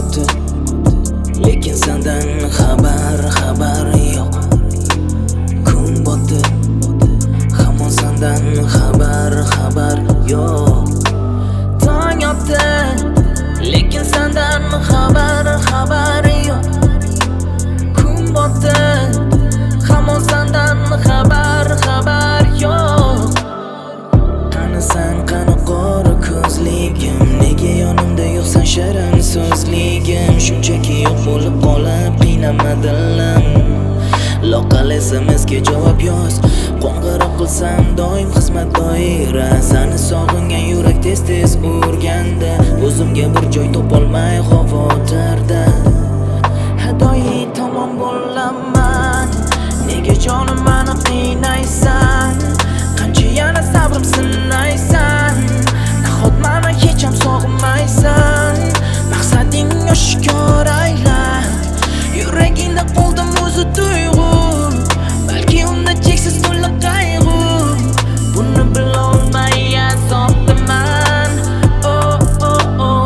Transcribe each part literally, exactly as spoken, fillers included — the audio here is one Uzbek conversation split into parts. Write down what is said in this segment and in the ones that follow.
o'tdi, lekin sendan xabar xabar yo'q. Kun botdi, hamon sendan xabar xabar yo'q. Tong otdi, lekin sendan xabar xabar yo'q. Kun botdi, hamon sendan xabar xabar yo'q. Qani sen, qani qora ko'zligim, nega yonimda yo'qsan shirin so'zligim? Shunchaki yo'q bo'lib qolib qiynama dilim. Loqal S M S'ga javob yoz, qo'ng'iroq qilsam doim xizmat doira. Seni sog'ingan yurak tez tez urganda, o'zimga bir joy topolmay xavotirda. Hadoyi tomon bo'laman, nega jonim meni qiynaysan? Qancha yana sabrim sinaysan? Nahot meni hech ham sog'inmaysan? Maqsading oshkor ayla, yuragingda qoldim o'zi tuyg'u. Balki unda cheksiz to'la qayg'u. Buni bilolmay azobdaman. Oh oh oh.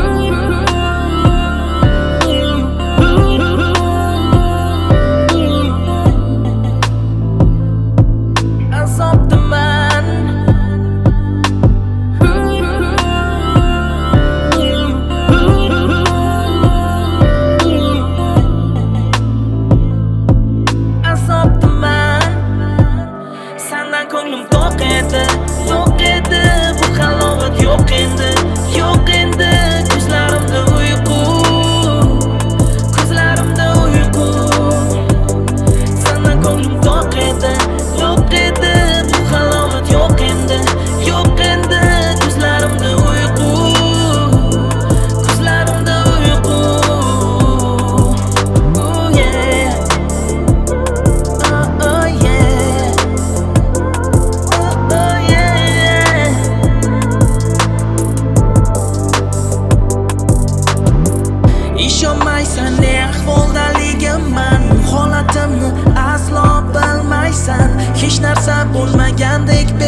Azobdaman. Azobdaman. Sendan ko'nglim to'q edi, yo'q edi. Bu halovat yo'q endi, yo'q endi. Ko'zlarimda uyqu, ko'zlarimda uyqu. Sendan ko'nglim to'q edi, yo'q edi. Bu halovat yo'q endi, yo'q endi. Ko'zlarimda uyqu, ko'zlarimda uyqu. Oh yeah, oh oh yeah, oh oh yeah. Ishonmaysan ne ahvoldaligiman, holatimni aslo bilmaysan. Hech narsa bo'lmagandek